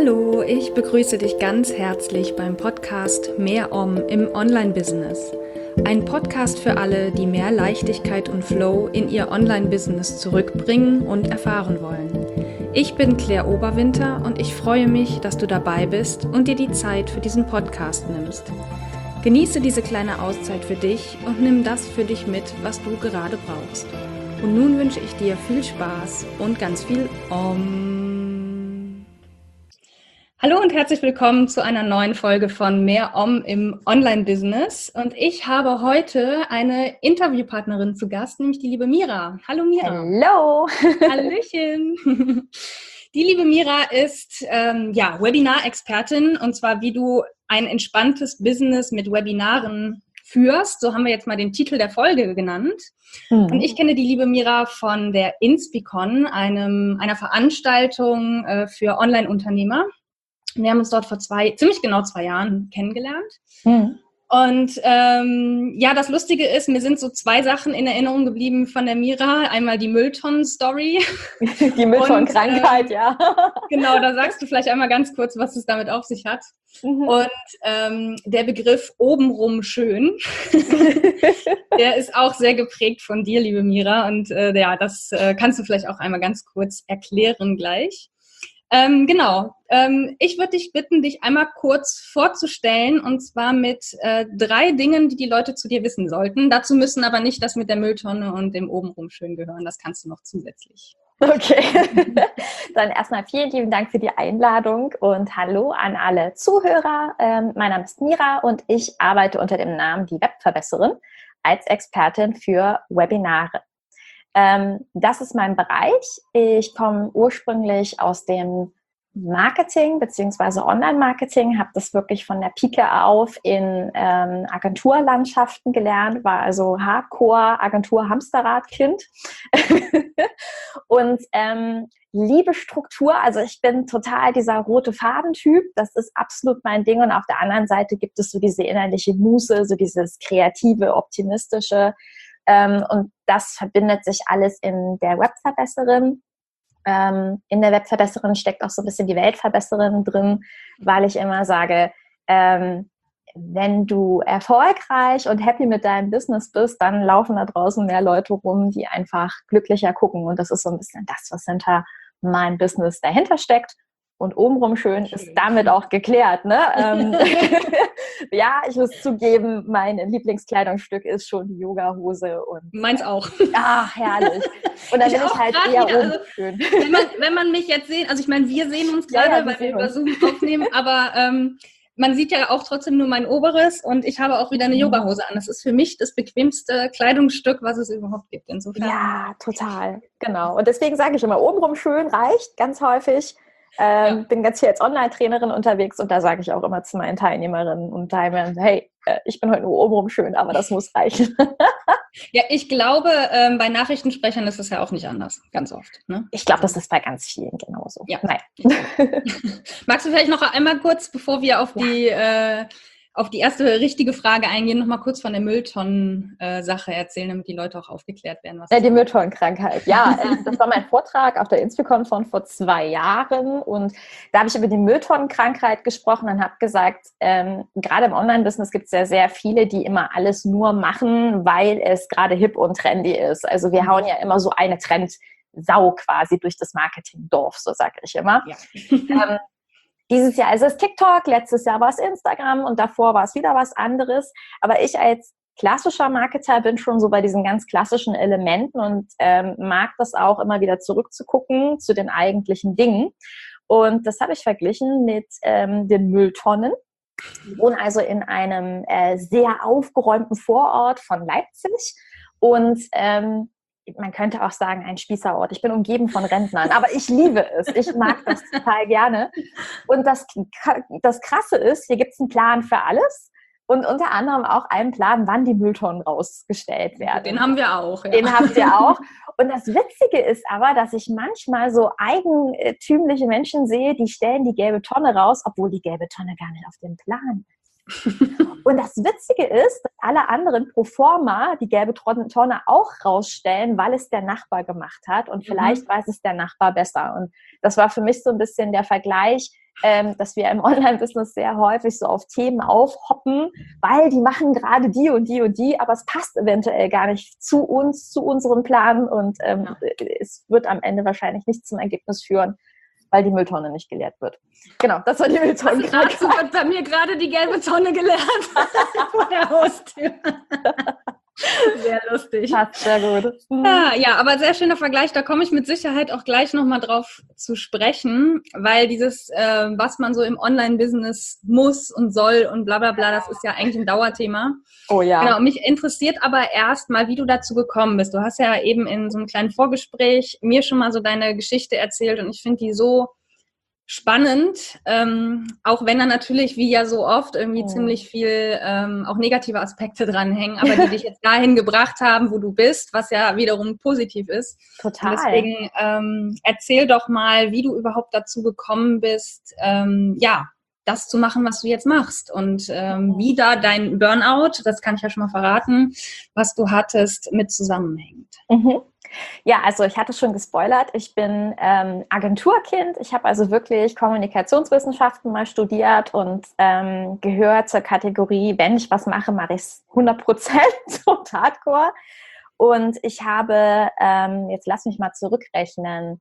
Hallo, ich begrüße dich ganz herzlich beim Podcast Mehr Om im Online-Business. Ein Podcast für alle, die mehr Leichtigkeit und Flow in ihr Online-Business zurückbringen und erfahren wollen. Ich bin Claire Oberwinter und ich freue mich, dass du dabei bist und dir die Zeit für diesen Podcast nimmst. Genieße diese kleine Auszeit für dich und nimm das für dich mit, was du gerade brauchst. Und nun wünsche ich dir viel Spaß und ganz viel Om. Hallo und herzlich willkommen zu einer neuen Folge von Mehr Om im Online-Business. Und ich habe heute eine Interviewpartnerin zu Gast, nämlich die liebe Mira. Hallo Mira. Hallo. Hallöchen. Die liebe Mira ist Webinar-Expertin, und zwar wie du ein entspanntes Business mit Webinaren führst. So haben wir jetzt mal den Titel der Folge genannt. Und ich kenne die liebe Mira von der Inspicon, einer Veranstaltung für Online-Unternehmer. Wir haben uns dort vor ziemlich genau 2 Jahren kennengelernt. Und das Lustige ist, mir sind so 2 Sachen in Erinnerung geblieben von der Mira. Einmal die Mülltonnen-Story. Die Mülltonnenkrankheit, ja. Genau, da sagst du vielleicht einmal ganz kurz, was es damit auf sich hat. Und der Begriff obenrum schön, der ist auch sehr geprägt von dir, liebe Mira. Und das kannst du vielleicht auch einmal ganz kurz erklären gleich. Ich würde dich bitten, dich einmal kurz vorzustellen, und zwar mit 3 Dingen, die Leute zu dir wissen sollten. Dazu müssen aber nicht das mit der Mülltonne und dem obenrum schön gehören. Das kannst du noch zusätzlich. Okay, dann erstmal vielen lieben Dank für die Einladung und hallo an alle Zuhörer. Mein Name ist Mira und ich arbeite unter dem Namen Die Webverbesserin als Expertin für Webinare. Das ist mein Bereich. Ich komme ursprünglich aus dem Marketing bzw. Online-Marketing, habe das wirklich von der Pike auf in Agenturlandschaften gelernt, war also Hardcore-Agentur-Hamsterrad-Kind und liebe Struktur, also ich bin total dieser rote Faden-Typ, das ist absolut mein Ding, und auf der anderen Seite gibt es so diese innerliche Muße, so dieses kreative, optimistische, und das verbindet sich alles in der Webverbesserin. In der Webverbesserin steckt auch so ein bisschen die Weltverbesserin drin, weil ich immer sage, wenn du erfolgreich und happy mit deinem Business bist, dann laufen da draußen mehr Leute rum, die einfach glücklicher gucken. Und das ist so ein bisschen das, was hinter meinem Business dahinter steckt. Und obenrum schön ist damit auch geklärt, ne? Ja, ich muss zugeben, mein Lieblingskleidungsstück ist schon die Yogahose. Und meins auch. Ach, herrlich. Und dann bin ich halt eher oben schön. Wenn man mich jetzt sehen, also ich meine, wir sehen uns gerade, weil wir über Zoom aufnehmen, aber man sieht ja auch trotzdem nur mein Oberes, und ich habe auch wieder eine Yogahose an. Das ist für mich das bequemste Kleidungsstück, was es überhaupt gibt. Insofern. Ja, total. Genau. Und deswegen sage ich immer, obenrum schön reicht ganz häufig. Bin ganz viel als Online-Trainerin unterwegs, und da sage ich auch immer zu meinen Teilnehmerinnen und Teilnehmern, hey, ich bin heute nur obenrum schön, aber das muss reichen. Ja, ich glaube, bei Nachrichtensprechern ist es ja auch nicht anders, ganz oft. Ne? Ich glaube, das ist bei ganz vielen genauso. Ja. Nein. Magst du vielleicht noch einmal kurz, bevor wir auf die erste richtige Frage eingehen, noch mal kurz von der Mülltonnen-Sache erzählen, damit die Leute auch aufgeklärt werden? Die Mülltonnenkrankheit. Ja, das war mein Vortrag auf der Inspicon von vor 2 Jahren, und da habe ich über die Mülltonnenkrankheit gesprochen und habe gesagt, gerade im Online-Business gibt es ja sehr viele, die immer alles nur machen, weil es gerade hip und trendy ist. Also wir hauen ja immer so eine Trendsau quasi durch das Marketingdorf, so sage ich immer. Ja. Dieses Jahr ist es TikTok, letztes Jahr war es Instagram und davor war es wieder was anderes. Aber ich als klassischer Marketer bin schon so bei diesen ganz klassischen Elementen und mag das auch immer wieder zurückzugucken zu den eigentlichen Dingen. Und das habe ich verglichen mit den Mülltonnen. Ich wohne also in einem sehr aufgeräumten Vorort von Leipzig, und man könnte auch sagen, ein Spießerort. Ich bin umgeben von Rentnern, aber ich liebe es. Ich mag das total gerne. Und das Krasse ist, hier gibt es einen Plan für alles, und unter anderem auch einen Plan, wann die Mülltonnen rausgestellt werden. Den haben wir auch. Ja. Den habt ihr auch. Und das Witzige ist aber, dass ich manchmal so eigentümliche Menschen sehe, die stellen die gelbe Tonne raus, obwohl die gelbe Tonne gar nicht auf dem Plan ist. Und das Witzige ist, dass alle anderen pro forma die gelbe Tonne auch rausstellen, weil es der Nachbar gemacht hat, und vielleicht weiß es der Nachbar besser. Und das war für mich so ein bisschen der Vergleich, dass wir im Online-Business sehr häufig so auf Themen aufhoppen, weil die machen gerade die und die und die, aber es passt eventuell gar nicht zu uns, zu unserem Plan und es wird am Ende wahrscheinlich nicht zum Ergebnis führen, weil die Mülltonne nicht geleert wird. Genau, das war die Mülltonne. Dazu wird bei mir gerade die gelbe Tonne geleert vor der Haustür. Sehr lustig. Passt sehr gut. Ja, aber sehr schöner Vergleich. Da komme ich mit Sicherheit auch gleich nochmal drauf zu sprechen, weil dieses, was man so im Online-Business muss und soll und bla bla bla, das ist ja eigentlich ein Dauerthema. Oh ja. Genau, mich interessiert aber erst mal, wie du dazu gekommen bist. Du hast ja eben in so einem kleinen Vorgespräch mir schon mal so deine Geschichte erzählt und ich finde die so spannend, auch wenn da natürlich, wie ja so oft, irgendwie ziemlich viel auch negative Aspekte dranhängen, aber die dich jetzt dahin gebracht haben, wo du bist, was ja wiederum positiv ist. Total. Und deswegen erzähl doch mal, wie du überhaupt dazu gekommen bist, das zu machen, was du jetzt machst und wie da dein Burnout, das kann ich ja schon mal verraten, was du hattest, mit zusammenhängt. Mhm. Ja, also ich hatte schon gespoilert, ich bin Agenturkind. Ich habe also wirklich Kommunikationswissenschaften mal studiert und gehört zur Kategorie, wenn ich was mache, mache ich es 100% und hardcore. Und ich habe, jetzt lass mich mal zurückrechnen,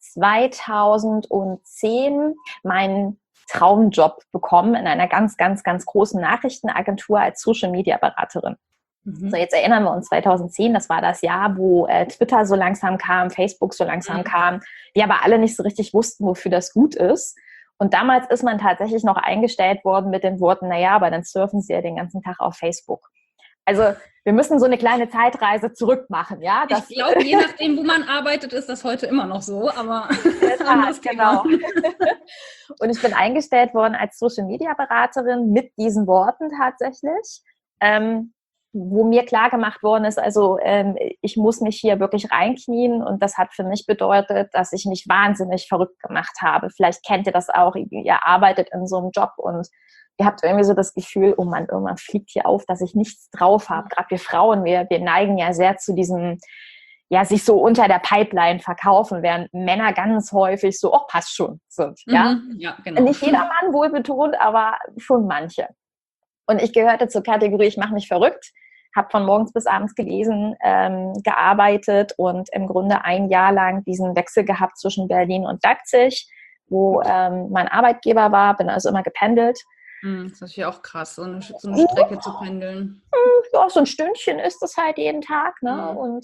2010 meinen Traumjob bekommen in einer ganz, ganz, ganz großen Nachrichtenagentur als Social-Media-Beraterin. So, jetzt erinnern wir uns 2010, das war das Jahr, wo Twitter so langsam kam, Facebook so langsam kam, wir aber alle nicht so richtig wussten, wofür das gut ist. Und damals ist man tatsächlich noch eingestellt worden mit den Worten, naja, aber dann surfen sie ja den ganzen Tag auf Facebook. Also wir müssen so eine kleine Zeitreise zurück machen, ja? Ich glaube, je nachdem, wo man arbeitet, ist das heute immer noch so, aber genau. Und ich bin eingestellt worden als Social-Media-Beraterin mit diesen Worten tatsächlich. Wo mir klar gemacht worden ist, also ich muss mich hier wirklich reinknien und das hat für mich bedeutet, dass ich mich wahnsinnig verrückt gemacht habe. Vielleicht kennt ihr das auch, ihr arbeitet in so einem Job und ihr habt irgendwie so das Gefühl, oh Mann, irgendwann fliegt hier auf, dass ich nichts drauf habe. Gerade wir Frauen, wir neigen ja sehr zu diesem, ja, sich so unter der Pipeline verkaufen, während Männer ganz häufig so, oh, passt schon, sind. Ja? Ja, genau. Nicht jeder Mann, wohl betont, aber schon manche. Und ich gehörte zur Kategorie, ich mache mich verrückt, habe von morgens bis abends gelesen, gearbeitet und im Grunde ein Jahr lang diesen Wechsel gehabt zwischen Berlin und Leipzig, wo mein Arbeitgeber war, bin also immer gependelt. Das ist natürlich auch krass, so eine Strecke zu pendeln. Ja, so ein Stündchen ist das halt jeden Tag, ne? Und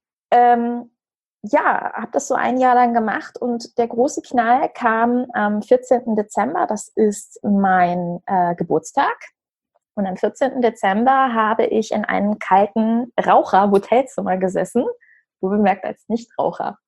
habe das so ein Jahr lang gemacht und der große Knall kam am 14. Dezember, das ist mein Geburtstag. Und am 14. Dezember habe ich in einem kalten Raucher-Hotelzimmer gesessen, wo bemerkt als Nichtraucher.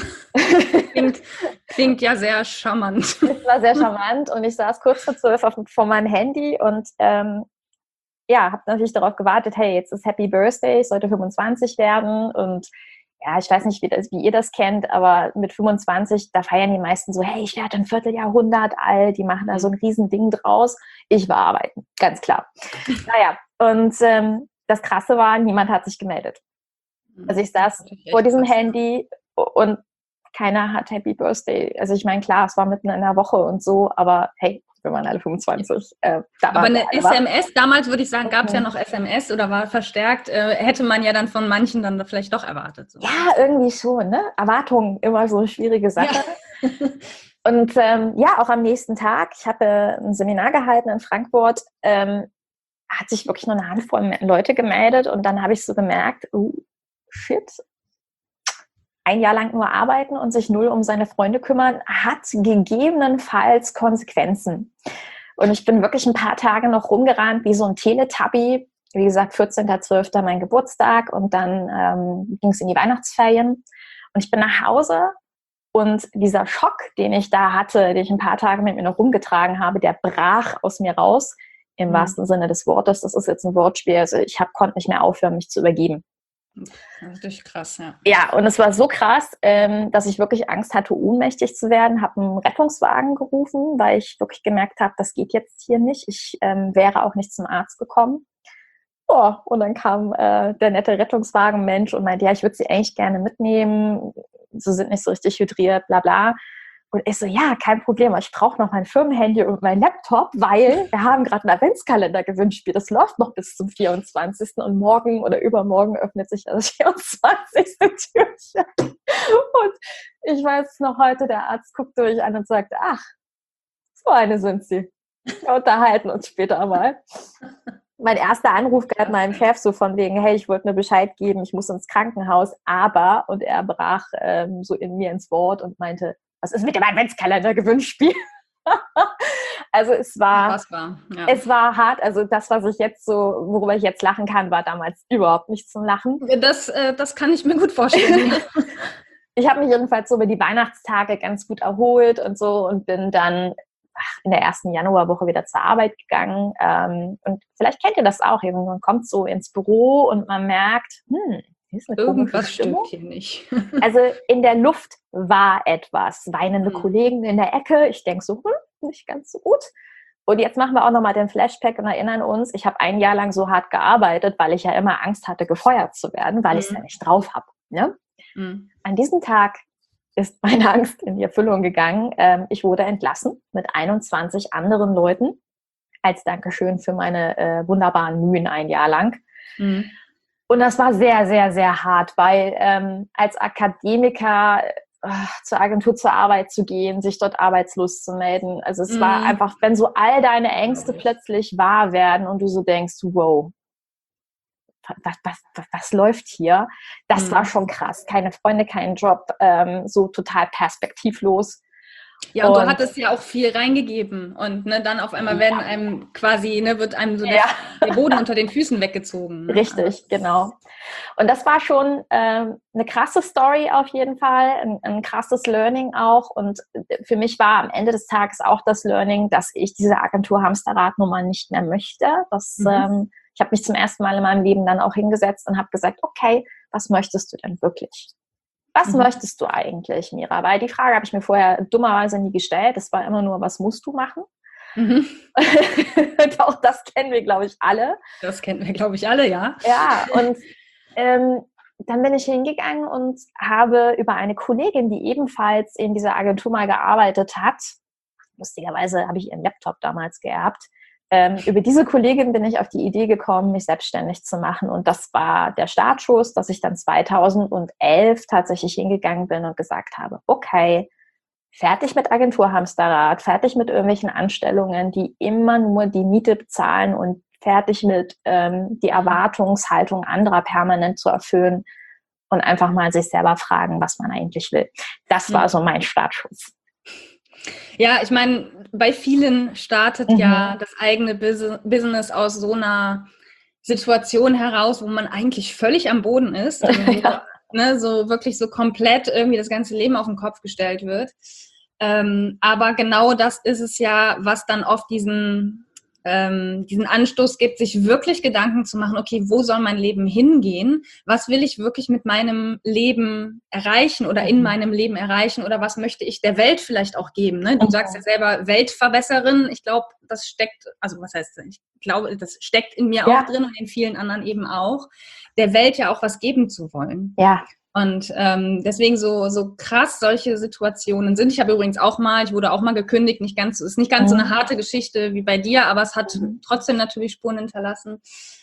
Klingt ja sehr charmant. Es war sehr charmant und ich saß kurz vor 12 vor meinem Handy und habe natürlich darauf gewartet, hey, jetzt ist Happy Birthday, ich sollte 25 werden und ja, ich weiß nicht, wie ihr das kennt, aber mit 25, da feiern die meisten so, hey, ich werde ein Vierteljahrhundert alt, die machen da so ein Riesending draus. Ich war arbeiten, ganz klar. Naja, und das Krasse war, niemand hat sich gemeldet. Also ich saß vor diesem Handy und keiner hat Happy Birthday. Also ich meine, klar, es war mitten in der Woche und so, aber hey, wir waren alle 25. Aber eine SMS, damals würde ich sagen, gab es ja noch SMS oder war verstärkt, hätte man ja dann von manchen dann vielleicht doch erwartet. So. Ja, irgendwie schon, ne? Erwartungen, immer so eine schwierige Sache. Ja. Und auch am nächsten Tag, ich habe ein Seminar gehalten in Frankfurt, hat sich wirklich nur eine Handvoll Leute gemeldet und dann habe ich so gemerkt, shit, ein Jahr lang nur arbeiten und sich null um seine Freunde kümmern, hat gegebenenfalls Konsequenzen. Und ich bin wirklich ein paar Tage noch rumgerannt wie so ein Teletubby. Wie gesagt, 14.12. mein Geburtstag und dann ging es in die Weihnachtsferien. Und ich bin nach Hause und dieser Schock, den ich da hatte, den ich ein paar Tage mit mir noch rumgetragen habe, der brach aus mir raus, im wahrsten Sinne des Wortes. Das ist jetzt ein Wortspiel. Also ich konnte nicht mehr aufhören, mich zu übergeben. Richtig krass, ja. Ja, und es war so krass, dass ich wirklich Angst hatte, ohnmächtig zu werden, habe einen Rettungswagen gerufen, weil ich wirklich gemerkt habe, das geht jetzt hier nicht. Ich wäre auch nicht zum Arzt gekommen. Oh, und dann kam der nette Rettungswagenmensch und meinte, ja, ich würde sie eigentlich gerne mitnehmen. Sie sind nicht so richtig hydriert, bla bla. Und ich so, ja, kein Problem, ich brauche noch mein Firmenhandy und mein Laptop, weil wir haben gerade ein Adventskalender-Gewinnspiel. Das läuft noch bis zum 24. Und morgen oder übermorgen öffnet sich das 24. Türchen. Und ich weiß noch heute, der Arzt guckt mich an und sagt, ach, so eine sind Sie. Wir unterhalten uns später mal. Mein erster Anruf gab meinem Chef so von wegen, hey, ich wollte mir Bescheid geben, ich muss ins Krankenhaus, aber, und er brach so in mir ins Wort und meinte, was ist mit dem Adventskalender-Gewinnspiel? Also es war hart. Also das, was ich jetzt so, worüber ich jetzt lachen kann, war damals überhaupt nicht zum Lachen. Das kann ich mir gut vorstellen. Ich habe mich jedenfalls so über die Weihnachtstage ganz gut erholt und so und bin dann in der ersten Januarwoche wieder zur Arbeit gegangen. Und vielleicht kennt ihr das auch. Man kommt so ins Büro und man merkt, hier ist eine irgendwas stimmt hier nicht. Also in der Luft war etwas. Weinende Kollegen in der Ecke. Ich denke so, nicht ganz so gut. Und jetzt machen wir auch nochmal den Flashback und erinnern uns, ich habe ein Jahr lang so hart gearbeitet, weil ich ja immer Angst hatte, gefeuert zu werden, weil ich es ja nicht drauf habe. Ne? An diesem Tag ist meine Angst in die Erfüllung gegangen. Ich wurde entlassen mit 21 anderen Leuten als Dankeschön für meine wunderbaren Mühen ein Jahr lang. Und das war sehr, sehr, sehr hart, weil als Akademiker zur Agentur zur Arbeit zu gehen, sich dort arbeitslos zu melden, also es war einfach, wenn so all deine Ängste plötzlich wahr werden und du so denkst, wow, was läuft hier? Das war schon krass. Keine Freunde, kein Job, so total perspektivlos. Ja, und du hattest ja auch viel reingegeben und dann auf einmal werden einem quasi, wird einem so der Boden unter den Füßen weggezogen. Ne? Richtig, genau. Und das war schon eine krasse Story auf jeden Fall, ein krasses Learning auch. Und für mich war am Ende des Tages auch das Learning, dass ich diese Agentur Hamsterrad-Nummer nicht mehr möchte. Ich habe mich zum ersten Mal in meinem Leben dann auch hingesetzt und habe gesagt, okay, was möchtest du denn wirklich? Was möchtest du eigentlich, Mira? Weil die Frage habe ich mir vorher dummerweise nie gestellt. Es war immer nur, was musst du machen? Auch das kennen wir, glaube ich, alle. Das kennen wir, glaube ich, alle, ja. Ja, und dann bin ich hingegangen und habe über eine Kollegin, die ebenfalls in dieser Agentur mal gearbeitet hat, lustigerweise habe ich ihren Laptop damals geerbt, über diese Kollegin bin ich auf die Idee gekommen, mich selbstständig zu machen. Und das war der Startschuss, dass ich dann 2011 tatsächlich hingegangen bin und gesagt habe, okay, fertig mit Agentur Hamsterrad, fertig mit irgendwelchen Anstellungen, die immer nur die Miete bezahlen und fertig mit die Erwartungshaltung anderer permanent zu erfüllen und einfach mal sich selber fragen, was man eigentlich will. Das war so mein Startschuss. Ja, ich meine, bei vielen startet ja das eigene Business aus so einer Situation heraus, wo man eigentlich völlig am Boden ist. Also, so wirklich so komplett irgendwie das ganze Leben auf den Kopf gestellt wird. Aber genau das ist es ja, was dann oft diesen Anstoß gibt, sich wirklich Gedanken zu machen, okay, wo soll mein Leben hingehen? Was will ich wirklich mit meinem Leben erreichen oder in meinem Leben erreichen? Oder was möchte ich der Welt vielleicht auch geben? Ne? Du sagst ja selber Weltverbesserin. Ich glaube, das steckt, ich glaube, das steckt in mir auch drin und in vielen anderen eben auch, der Welt ja auch was geben zu wollen. Ja. Und deswegen so krass solche Situationen sind. Ich wurde auch mal gekündigt, ist nicht ganz so eine harte Geschichte wie bei dir, aber es hat trotzdem natürlich Spuren hinterlassen.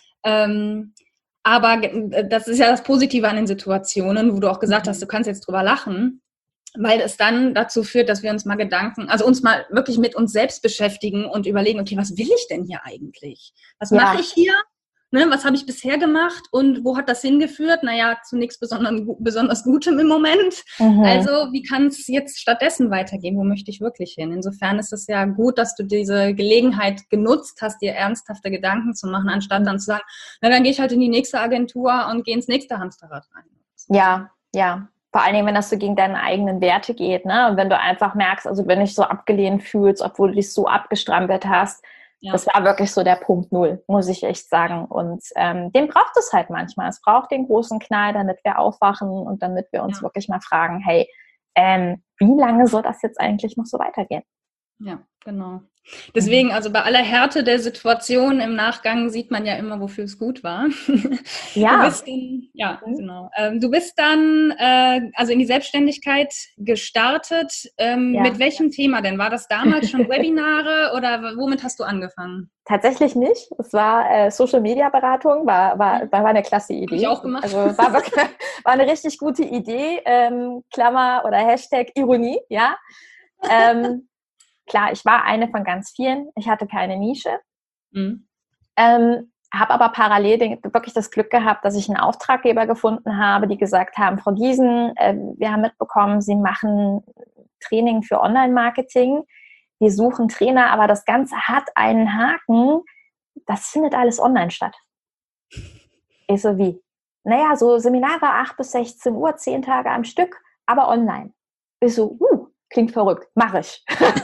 Aber das ist ja das Positive an den Situationen, wo du auch gesagt hast, du kannst jetzt drüber lachen, weil es dann dazu führt, dass wir uns mal uns mal wirklich mit uns selbst beschäftigen und überlegen, okay, was will ich denn hier eigentlich? Was mache ich hier? Ne, was habe ich bisher gemacht und wo hat das hingeführt? Naja, zu nichts besonders Gutem im Moment. Also wie kann es jetzt stattdessen weitergehen? Wo möchte ich wirklich hin? Insofern ist es ja gut, dass du diese Gelegenheit genutzt hast, dir ernsthafte Gedanken zu machen, anstatt dann zu sagen, na dann gehe ich halt in die nächste Agentur und gehe ins nächste Hamsterrad rein. Ja. Vor allen Dingen, wenn das so gegen deine eigenen Werte geht, ne? Und wenn du einfach merkst, also wenn du dich so abgelehnt fühlst, obwohl du dich so abgestrampelt hast, das war wirklich so der Punkt Null, muss ich echt sagen. Und den braucht es halt manchmal. Es braucht den großen Knall, damit wir aufwachen und damit wir uns wirklich mal fragen, hey, wie lange soll das jetzt eigentlich noch so weitergehen? Ja, genau. Deswegen, also bei aller Härte der Situation im Nachgang sieht man ja immer, wofür es gut war. Du Ja. bist dann, ja, genau. Du bist dann also in die Selbstständigkeit gestartet. Mit Ja, welchem Thema denn? War das damals schon Webinare oder womit hast du angefangen? tatsächlich nicht. Es war Social Media Beratung, war eine klasse Habe ich Idee. auch gemacht. Also war wirklich, war eine richtig gute Idee. Klammer oder Hashtag Ironie, ja. Ähm, klar, ich war eine von ganz vielen. Ich hatte keine Nische. Mhm. Habe aber parallel wirklich das Glück gehabt, dass ich einen Auftraggeber gefunden habe, die gesagt haben, Frau Giesen, wir haben mitbekommen, Sie machen Training für Online-Marketing. Wir suchen Trainer, aber das Ganze hat einen Haken. Das findet alles online statt. Ich so, wie? Naja, so Seminare 8 bis 16 Uhr, 10 Tage am Stück, aber online. Ich so, klingt verrückt, mache ich.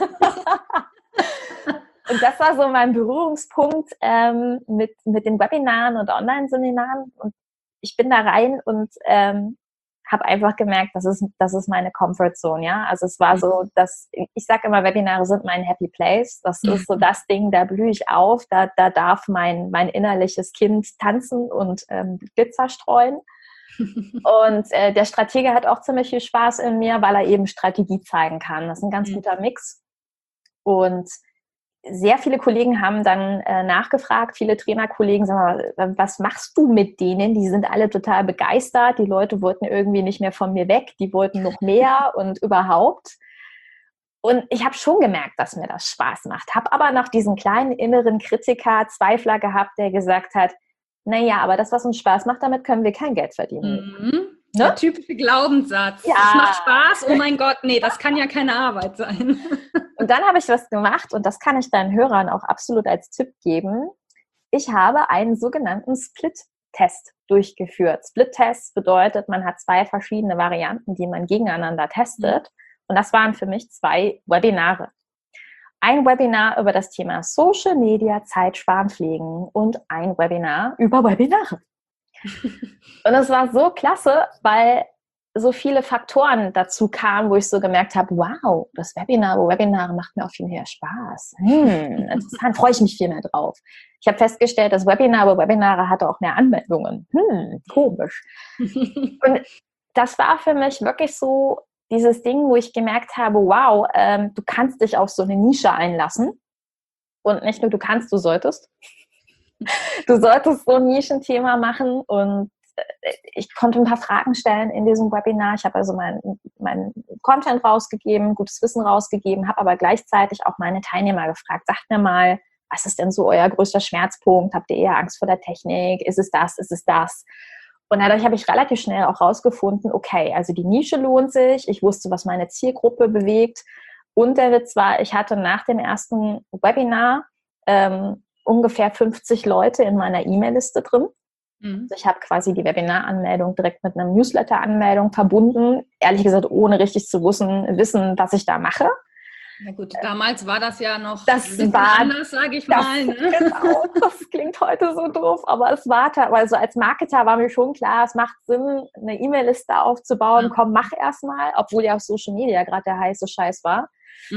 Und das war so mein Berührungspunkt mit den Webinaren und Online-Seminaren. Und ich bin da rein und habe einfach gemerkt, das ist meine Comfortzone, ja. Also es war so, dass ich sage immer, Webinare sind mein Happy Place. Das ist so das Ding, da blühe ich auf, da darf mein innerliches Kind tanzen und Glitzer streuen. Und der Stratege hat auch ziemlich viel Spaß in mir, weil er eben Strategie zeigen kann. Das ist ein ganz guter Mix. Und sehr viele Kollegen haben dann nachgefragt, viele Trainerkollegen, sag mal, was machst du mit denen? Die sind alle total begeistert, die Leute wollten irgendwie nicht mehr von mir weg, die wollten noch mehr und überhaupt. Und ich habe schon gemerkt, dass mir das Spaß macht, habe aber noch diesen kleinen inneren Kritiker, Zweifler gehabt, der gesagt hat, naja, aber das, was uns Spaß macht, damit können wir kein Geld verdienen. Mhm. Ne? Der typische Glaubenssatz. Ja. Es macht Spaß, oh mein Gott, nee, das kann ja keine Arbeit sein. Und dann habe ich was gemacht und das kann ich deinen Hörern auch absolut als Tipp geben. Ich habe einen sogenannten Split-Test durchgeführt. Split-Test bedeutet, man hat 2 verschiedene Varianten, die man gegeneinander testet. Und das waren für mich 2 Webinare. Ein Webinar über das Thema Social Media Zeitsparen pflegen und ein Webinar über Webinare. Und es war so klasse, weil so viele Faktoren dazu kamen, wo ich so gemerkt habe, wow, Webinare macht mir auch viel mehr Spaß. Interessant, freue ich mich viel mehr drauf. Ich habe festgestellt, dass Webinare hatte auch mehr Anmeldungen. Komisch. Und das war für mich wirklich so dieses Ding, wo ich gemerkt habe, wow, du kannst dich auf so eine Nische einlassen. Und nicht nur du kannst, du solltest. Du solltest so ein Nischenthema machen und ich konnte ein paar Fragen stellen in diesem Webinar. Ich habe also meinen Content rausgegeben, gutes Wissen rausgegeben, habe aber gleichzeitig auch meine Teilnehmer gefragt, sagt mir mal, was ist denn so euer größter Schmerzpunkt? Habt ihr eher Angst vor der Technik? Ist es das? Ist es das? Und dadurch habe ich relativ schnell auch rausgefunden, okay, also die Nische lohnt sich. Ich wusste, was meine Zielgruppe bewegt. Und der Witz war, ich hatte nach dem ersten Webinar ungefähr 50 Leute in meiner E-Mail-Liste drin. Also ich habe quasi die Webinaranmeldung direkt mit einer Newsletter-Anmeldung verbunden. Ehrlich gesagt, ohne richtig zu wissen, was ich da mache. Na gut, damals war das ja noch das ein bisschen war anders, sage ich mal. Ne? Genau, das klingt heute so doof, aber es war, also als Marketer war mir schon klar, es macht Sinn, eine E-Mail-Liste aufzubauen. Ja. Komm, mach erstmal, obwohl ja auf Social Media gerade der heiße Scheiß war.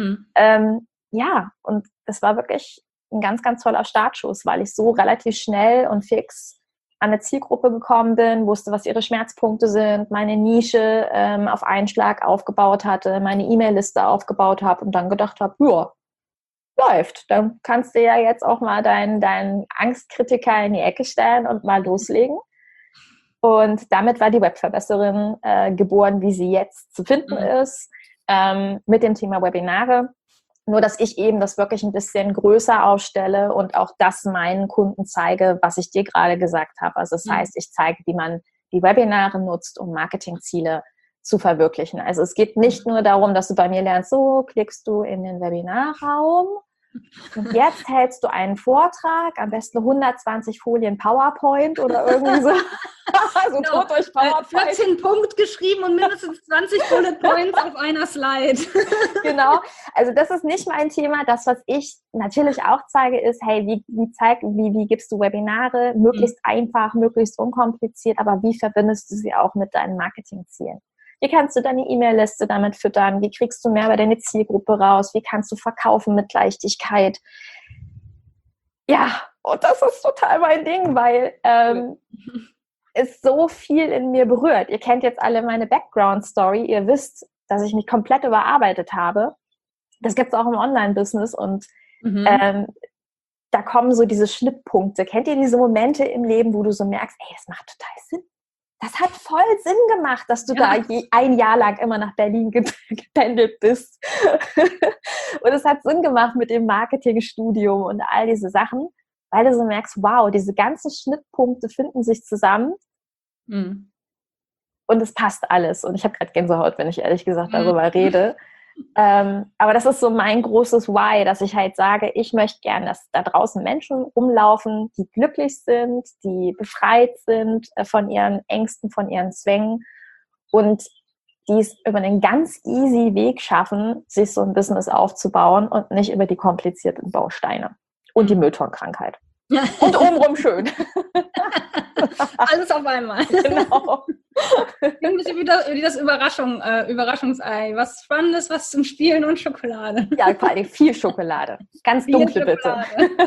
Ja, und das war wirklich ein ganz, ganz toller Startschuss, weil ich so relativ schnell und fix an eine Zielgruppe gekommen bin, wusste, was ihre Schmerzpunkte sind, meine Nische auf einen Schlag aufgebaut hatte, meine E-Mail-Liste aufgebaut habe und dann gedacht habe, ja, läuft. Dann kannst du ja jetzt auch mal deinen Angstkritiker in die Ecke stellen und mal loslegen. Und damit war die Webverbesserin geboren, wie sie jetzt zu finden ist, mit dem Thema Webinare. Nur, dass ich eben das wirklich ein bisschen größer aufstelle und auch das meinen Kunden zeige, was ich dir gerade gesagt habe. Also das heißt, ich zeige, wie man die Webinare nutzt, um Marketingziele zu verwirklichen. Also es geht nicht nur darum, dass du bei mir lernst, so klickst du in den Webinarraum und jetzt hältst du einen Vortrag, am besten 120 Folien PowerPoint oder irgendwie so. Also genau. durch PowerPoint. 14 Punkt geschrieben und mindestens 20 Bullet Points auf einer Slide. Genau, also das ist nicht mein Thema. Das, was ich natürlich auch zeige, ist, hey, wie gibst du Webinare möglichst einfach, möglichst unkompliziert, aber wie verbindest du sie auch mit deinen Marketingzielen? Wie kannst du deine E-Mail-Liste damit füttern? Wie kriegst du mehr über deine Zielgruppe raus? Wie kannst du verkaufen mit Leichtigkeit? Ja, und das ist total mein Ding, weil es so viel in mir berührt. Ihr kennt jetzt alle meine Background-Story. Ihr wisst, dass ich mich komplett überarbeitet habe. Das gibt es auch im Online-Business und da kommen so diese Schnittpunkte. Kennt ihr diese Momente im Leben, wo du so merkst, ey, das macht total Sinn? Das hat voll Sinn gemacht, dass du da ein Jahr lang immer nach Berlin gependelt bist. Und es hat Sinn gemacht mit dem Marketingstudium und all diese Sachen, weil du so merkst, wow, diese ganzen Schnittpunkte finden sich zusammen und es passt alles. Und ich habe gerade Gänsehaut, wenn ich ehrlich gesagt darüber rede. Aber das ist so mein großes Why, dass ich halt sage, ich möchte gern, dass da draußen Menschen rumlaufen, die glücklich sind, die befreit sind von ihren Ängsten, von ihren Zwängen und die es über einen ganz easy Weg schaffen, sich so ein Business aufzubauen und nicht über die komplizierten Bausteine und die Mülltonnenkrankheit. Und obenrum schön. Alles auf einmal. Genau. Ein bisschen wie das Überraschungsei. Was Spannendes, was zum Spielen und Schokolade. Ja, vor allem viel Schokolade. Ganz dunkle, bitte.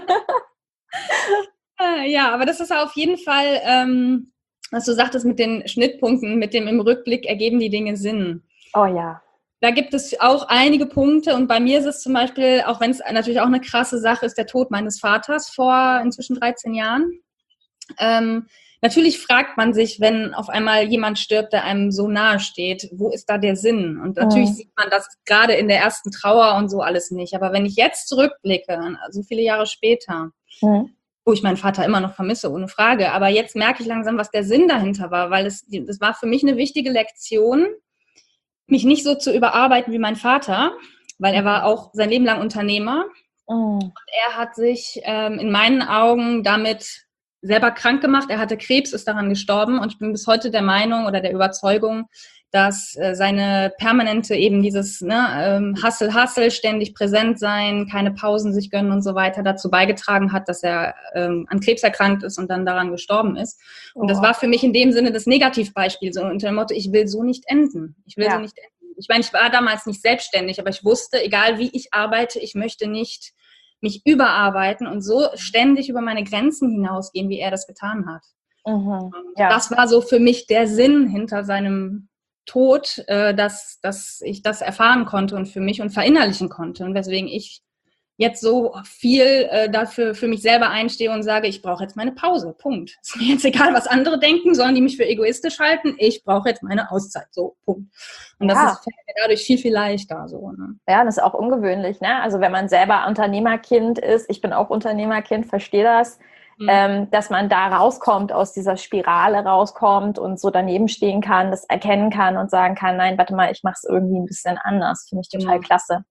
Ja, aber das ist auf jeden Fall, was du sagtest mit den Schnittpunkten, mit dem im Rückblick ergeben die Dinge Sinn. Oh ja. Da gibt es auch einige Punkte und bei mir ist es zum Beispiel, auch wenn es natürlich auch eine krasse Sache ist, der Tod meines Vaters vor inzwischen 13 Jahren. Natürlich fragt man sich, wenn auf einmal jemand stirbt, der einem so nahe steht, wo ist da der Sinn? Und natürlich sieht man das gerade in der ersten Trauer und so alles nicht. Aber wenn ich jetzt zurückblicke, so viele Jahre später, wo ich meinen Vater immer noch vermisse, ohne Frage, aber jetzt merke ich langsam, was der Sinn dahinter war, weil das war für mich eine wichtige Lektion, mich nicht so zu überarbeiten wie mein Vater, weil er war auch sein Leben lang Unternehmer. Und er hat sich in meinen Augen damit selber krank gemacht. Er hatte Krebs, ist daran gestorben und ich bin bis heute der Meinung oder der Überzeugung, dass seine permanente eben dieses Hustle, ständig präsent sein, keine Pausen sich gönnen und so weiter dazu beigetragen hat, dass er an Krebs erkrankt ist und dann daran gestorben ist. Und das war für mich in dem Sinne das Negativbeispiel, so unter dem Motto, ich will so nicht enden. Ich will so nicht enden. Ich meine, ich war damals nicht selbstständig, aber ich wusste, egal wie ich arbeite, ich möchte nicht mich überarbeiten und so ständig über meine Grenzen hinausgehen, wie er das getan hat. Das war so für mich der Sinn hinter seinem Tod, dass ich das erfahren konnte und für mich und verinnerlichen konnte und weswegen ich jetzt so viel dafür für mich selber einstehe und sage, ich brauche jetzt meine Pause, Punkt. Ist mir jetzt egal, was andere denken, sollen die mich für egoistisch halten, ich brauche jetzt meine Auszeit, so, Punkt. Und das fällt mir dadurch viel, viel leichter. So, ne? Ja, das ist auch ungewöhnlich, ne? Also wenn man selber Unternehmerkind ist, ich bin auch Unternehmerkind, verstehe das, dass man da rauskommt, aus dieser Spirale rauskommt und so daneben stehen kann, das erkennen kann und sagen kann, nein, warte mal, ich mache es irgendwie ein bisschen anders. Finde ich total klasse.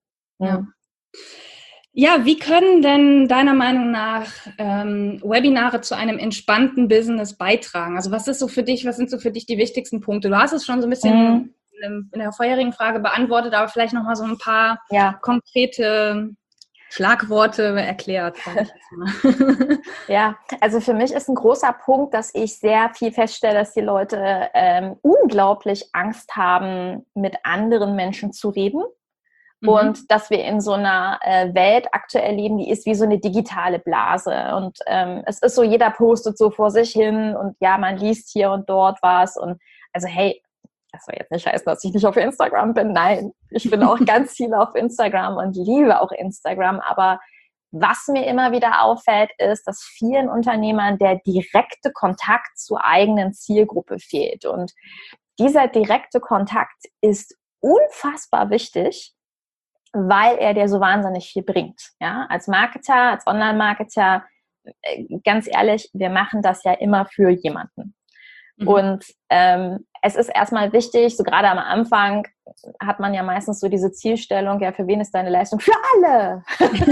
Ja, wie können denn deiner Meinung nach Webinare zu einem entspannten Business beitragen? Also was sind so für dich die wichtigsten Punkte? Du hast es schon so ein bisschen in der vorherigen Frage beantwortet, aber vielleicht nochmal so ein paar konkrete Schlagworte erklärt. Ja, also für mich ist ein großer Punkt, dass ich sehr viel feststelle, dass die Leute unglaublich Angst haben, mit anderen Menschen zu reden. Und dass wir in so einer Welt aktuell leben, die ist wie so eine digitale Blase. Und es ist so, jeder postet so vor sich hin und ja, man liest hier und dort was. Und also hey, das soll jetzt nicht heißen, dass ich nicht auf Instagram bin. Nein, ich bin auch ganz viel auf Instagram und liebe auch Instagram. Aber was mir immer wieder auffällt, ist, dass vielen Unternehmern der direkte Kontakt zur eigenen Zielgruppe fehlt. Und dieser direkte Kontakt ist unfassbar wichtig, weil er dir so wahnsinnig viel bringt. Ja? Als Marketer, als Online-Marketer, ganz ehrlich, wir machen das ja immer für jemanden. Und es ist erstmal wichtig, so gerade am Anfang hat man ja meistens so diese Zielstellung, ja, für wen ist deine Leistung? Für alle!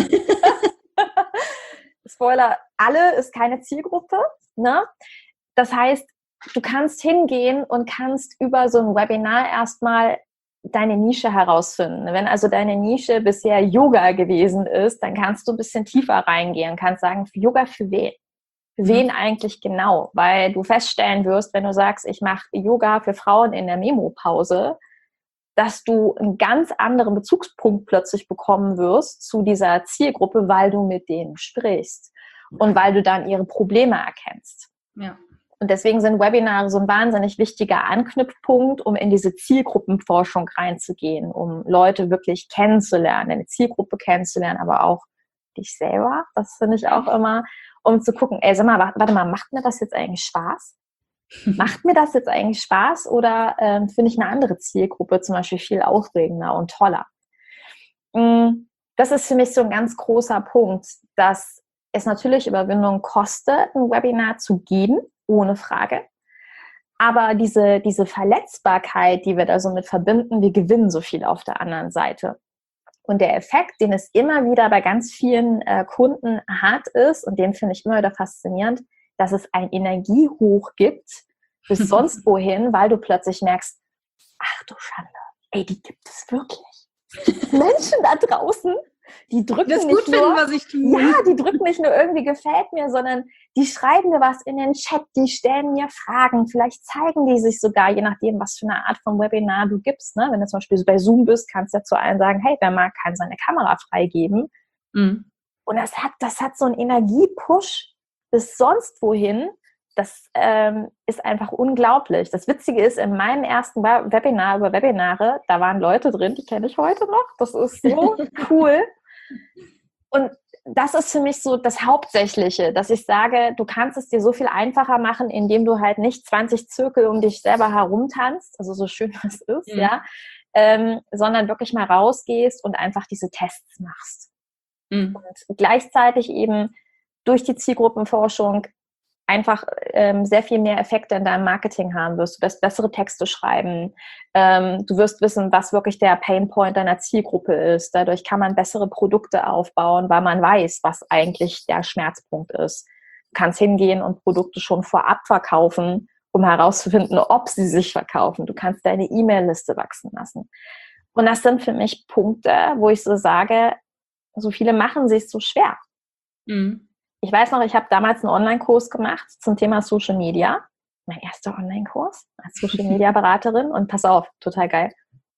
Spoiler, alle ist keine Zielgruppe. Ne? Das heißt, du kannst hingehen und kannst über so ein Webinar erstmal deine Nische herausfinden. Wenn also deine Nische bisher Yoga gewesen ist, dann kannst du ein bisschen tiefer reingehen, kannst sagen, Yoga für wen? wen eigentlich genau, weil du feststellen wirst, wenn du sagst, ich mache Yoga für Frauen in der Memo-Pause, dass du einen ganz anderen Bezugspunkt plötzlich bekommen wirst zu dieser Zielgruppe, weil du mit denen sprichst und weil du dann ihre Probleme erkennst. Ja. Und deswegen sind Webinare so ein wahnsinnig wichtiger Anknüpfpunkt, um in diese Zielgruppenforschung reinzugehen, um Leute wirklich kennenzulernen, eine Zielgruppe kennenzulernen, aber auch dich selber. Das finde ich auch immer, um zu gucken, ey, sag mal, warte mal, macht mir das jetzt eigentlich Spaß? Macht mir das jetzt eigentlich Spaß oder finde ich eine andere Zielgruppe zum Beispiel viel aufregender und toller? Das ist für mich so ein ganz großer Punkt, dass es natürlich Überwindung kostet, ein Webinar zu geben, ohne Frage. Aber diese Verletzbarkeit, die wir da so mit verbinden, wir gewinnen so viel auf der anderen Seite. Und der Effekt, den es immer wieder bei ganz vielen Kunden hat, ist, und den finde ich immer wieder faszinierend, dass es ein Energiehoch gibt bis sonst wohin, weil du plötzlich merkst, ach du Schande, ey, die gibt es wirklich. Menschen da draußen, die drücken das nicht gut nur, finden, was ich tue. Ja, die drücken nicht nur irgendwie gefällt mir, sondern die schreiben mir was in den Chat, die stellen mir Fragen, vielleicht zeigen die sich sogar, je nachdem, was für eine Art von Webinar du gibst. Ne? Wenn du zum Beispiel bei Zoom bist, kannst du ja zu allen sagen, hey, wer mag, kann seine Kamera freigeben. Mhm. Und das hat so einen Energiepush bis sonst wohin. Das ist einfach unglaublich. Das Witzige ist, in meinem ersten Webinar über Webinare, da waren Leute drin, die kenne ich heute noch. Das ist so cool. Und das ist für mich so das Hauptsächliche, dass ich sage, du kannst es dir so viel einfacher machen, indem du halt nicht 20 Zirkel um dich selber herumtanzt, also so schön das ist, sondern wirklich mal rausgehst und einfach diese Tests machst. Und gleichzeitig eben durch die Zielgruppenforschung einfach sehr viel mehr Effekte in deinem Marketing haben wirst. Du wirst bessere Texte schreiben. Du wirst wissen, was wirklich der Painpoint deiner Zielgruppe ist. Dadurch kann man bessere Produkte aufbauen, weil man weiß, was eigentlich der Schmerzpunkt ist. Du kannst hingehen und Produkte schon vorab verkaufen, um herauszufinden, ob sie sich verkaufen. Du kannst deine E-Mail-Liste wachsen lassen. Und das sind für mich Punkte, wo ich so sage, so viele machen sich so schwer. Ich weiß noch, ich habe damals einen Online-Kurs gemacht zum Thema Social Media. Mein erster Online-Kurs als Social-Media-Beraterin. Und pass auf, total geil.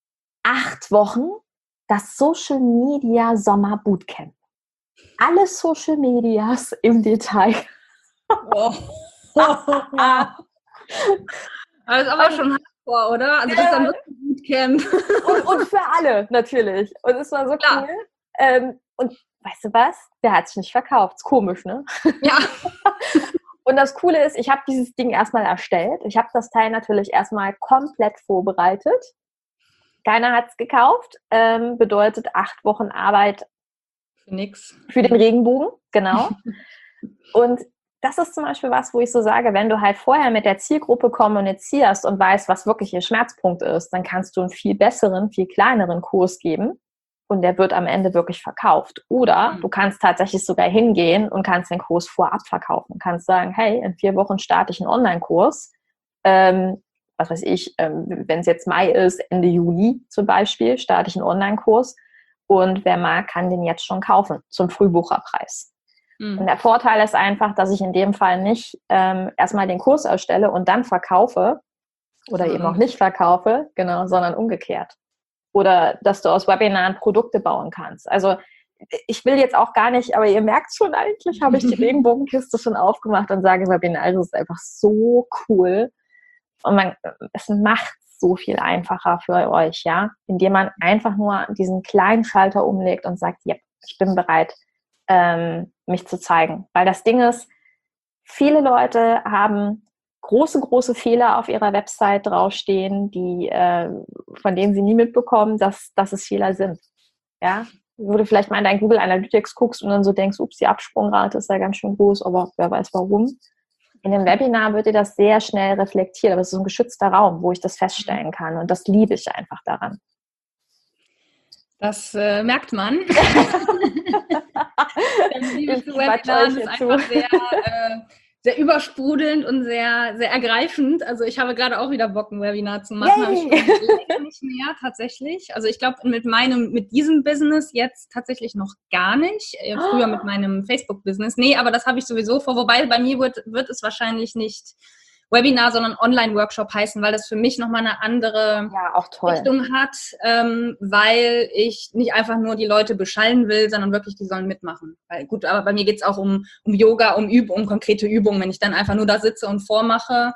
8 Wochen das Social-Media-Sommer-Bootcamp. Alle Social Medias im Detail. Wow. Das ist aber schon hardcore, oder? Also das ist dann wirklich ein Bootcamp. Und für alle, natürlich. Und es war so cool. Und weißt du was? Der hat sich nicht verkauft. Ist komisch, ne? Ja. Und das Coole ist, ich habe dieses Ding erstmal erstellt. Ich habe das Teil natürlich erstmal komplett vorbereitet. Keiner hat es gekauft. Bedeutet 8 Wochen Arbeit für nix. Für den Regenbogen, genau. Und das ist zum Beispiel was, wo ich so sage, wenn du halt vorher mit der Zielgruppe kommunizierst und weißt, was wirklich ihr Schmerzpunkt ist, dann kannst du einen viel besseren, viel kleineren Kurs geben und der wird am Ende wirklich verkauft. Oder du kannst tatsächlich sogar hingehen und kannst den Kurs vorab verkaufen. Du kannst sagen, hey, in 4 Wochen starte ich einen Online-Kurs. Was weiß ich, wenn es jetzt Mai ist, Ende Juli zum Beispiel, starte ich einen Online-Kurs und wer mag, kann den jetzt schon kaufen zum Frühbucherpreis. Und der Vorteil ist einfach, dass ich in dem Fall nicht erstmal den Kurs erstelle und dann verkaufe oder eben auch nicht verkaufe, genau, sondern umgekehrt. Oder dass du aus Webinaren Produkte bauen kannst. Also ich will jetzt auch gar nicht, aber ihr merkt schon, eigentlich habe ich die Regenbogenkiste schon aufgemacht und sage, Webinare ist einfach so cool. Und es macht so viel einfacher für euch, ja, indem man einfach nur diesen kleinen Schalter umlegt und sagt, ja, ich bin bereit, mich zu zeigen. Weil das Ding ist, viele Leute haben große Fehler auf ihrer Website draufstehen, von denen sie nie mitbekommen, dass es Fehler sind. Ja, wo du vielleicht mal in dein Google Analytics guckst und dann so denkst, ups, die Absprungrate ist ja ganz schön groß, aber wer weiß warum. In dem Webinar wird dir das sehr schnell reflektiert, aber es ist so ein geschützter Raum, wo ich das feststellen kann und das liebe ich einfach daran. Das merkt man. Deine Liebe zu Webinaren ist einfach sehr sehr übersprudelnd und sehr, sehr ergreifend. Also ich habe gerade auch wieder Bock, ein Webinar zu machen. Habe ich schon länger nicht mehr tatsächlich. Also ich glaube, mit diesem Business jetzt tatsächlich noch gar nicht. Früher mit meinem Facebook-Business. Nee, aber das habe ich sowieso vor. Wobei bei mir wird es wahrscheinlich nicht Webinar, sondern Online-Workshop heißen, weil das für mich nochmal eine andere auch toll. Richtung hat, weil ich nicht einfach nur die Leute beschallen will, sondern wirklich, die sollen mitmachen. Weil gut, aber bei mir geht's auch um Yoga, um konkrete Übungen. Wenn ich dann einfach nur da sitze und vormache,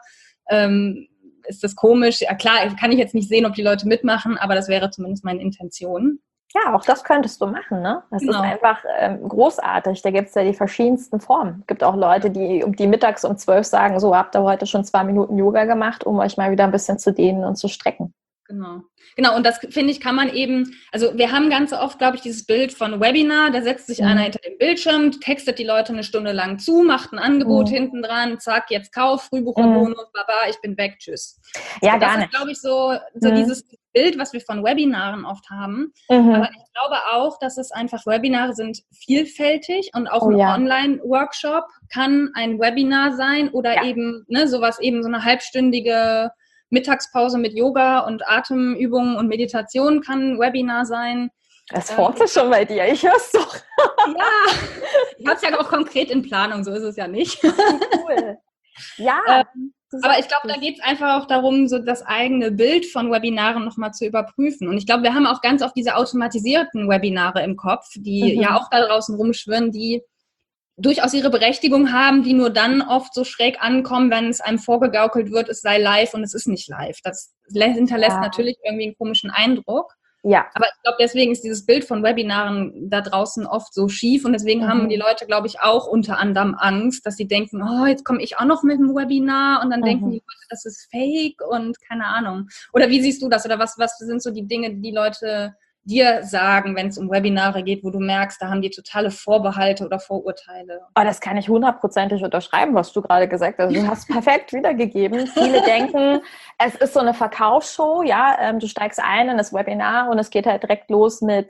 ist das komisch. Ja klar, kann ich jetzt nicht sehen, ob die Leute mitmachen, aber das wäre zumindest meine Intention. Ja, auch das könntest du machen, ne? Das ist einfach großartig. Da gibt es ja die verschiedensten Formen. Es gibt auch Leute, die mittags um 12 sagen, so, habt ihr heute schon 2 Minuten Yoga gemacht, um euch mal wieder ein bisschen zu dehnen und zu strecken. Genau, und das, finde ich, kann man eben, also wir haben ganz oft, glaube ich, dieses Bild von Webinar, da setzt sich einer hinter dem Bildschirm, textet die Leute eine Stunde lang zu, macht ein Angebot hinten dran, zack, jetzt Kauf, Frühbucherbonus, baba, ich bin weg, tschüss. Ja, so, gar nicht. Das ist, glaube ich, so dieses Bild, was wir von Webinaren oft haben. Aber ich glaube auch, dass es einfach, Webinare sind vielfältig und auch ein Online-Workshop kann ein Webinar sein oder eben, sowas eben so eine halbstündige Mittagspause mit Yoga und Atemübungen und Meditation kann ein Webinar sein. Das formt schon bei dir, ich höre es doch. Ja, ich habe es ja auch konkret in Planung, so ist es ja nicht. Cool. Ja. Aber ich glaube, da geht es einfach auch darum, so das eigene Bild von Webinaren nochmal zu überprüfen. Und ich glaube, wir haben auch ganz oft diese automatisierten Webinare im Kopf, die ja auch da draußen rumschwirren, die durchaus ihre Berechtigung haben, die nur dann oft so schräg ankommen, wenn es einem vorgegaukelt wird, es sei live und es ist nicht live. Das hinterlässt natürlich irgendwie einen komischen Eindruck. Ja. Aber ich glaube, deswegen ist dieses Bild von Webinaren da draußen oft so schief und deswegen haben die Leute, glaube ich, auch unter anderem Angst, dass sie denken, oh, jetzt komme ich auch noch mit einem Webinar und dann denken die Leute, das ist fake und keine Ahnung. Oder wie siehst du das? Oder was sind so die Dinge, die die Leute dir sagen, wenn es um Webinare geht, wo du merkst, da haben die totale Vorbehalte oder Vorurteile? Oh, das kann ich 100%ig unterschreiben, was du gerade gesagt hast. Du hast perfekt wiedergegeben. Viele denken, es ist so eine Verkaufsshow, ja, du steigst ein in das Webinar und es geht halt direkt los mit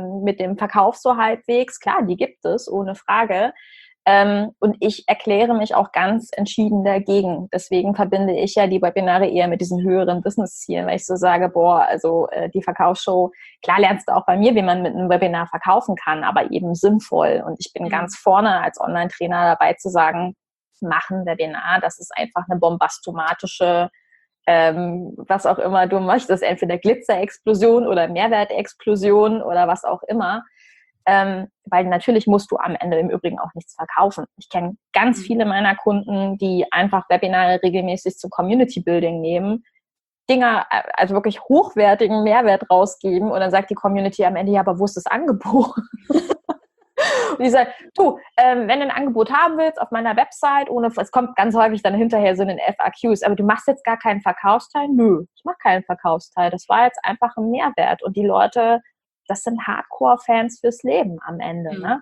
dem Verkauf so halbwegs. Klar, die gibt es, ohne Frage. Und ich erkläre mich auch ganz entschieden dagegen. Deswegen verbinde ich ja die Webinare eher mit diesen höheren Business-Zielen, weil ich so sage, die Verkaufsshow, klar lernst du auch bei mir, wie man mit einem Webinar verkaufen kann, aber eben sinnvoll. Und ich bin ganz vorne als Online-Trainer dabei zu sagen, mach ein Webinar, das ist einfach eine bombastomatische, was auch immer du möchtest, entweder Glitzer-Explosion oder Mehrwert-Explosion oder was auch immer. Weil natürlich musst du am Ende im Übrigen auch nichts verkaufen. Ich kenne ganz viele meiner Kunden, die einfach Webinare regelmäßig zum Community Building nehmen, Dinger, also wirklich hochwertigen Mehrwert rausgeben und dann sagt die Community am Ende, ja, aber wo ist das Angebot? Und die sagt, du, wenn du ein Angebot haben willst auf meiner Website, es kommt ganz häufig dann hinterher so in den FAQs, aber du machst jetzt gar keinen Verkaufsteil? Nö, ich mache keinen Verkaufsteil. Das war jetzt einfach ein Mehrwert und die Leute, das sind Hardcore-Fans fürs Leben am Ende. Ne?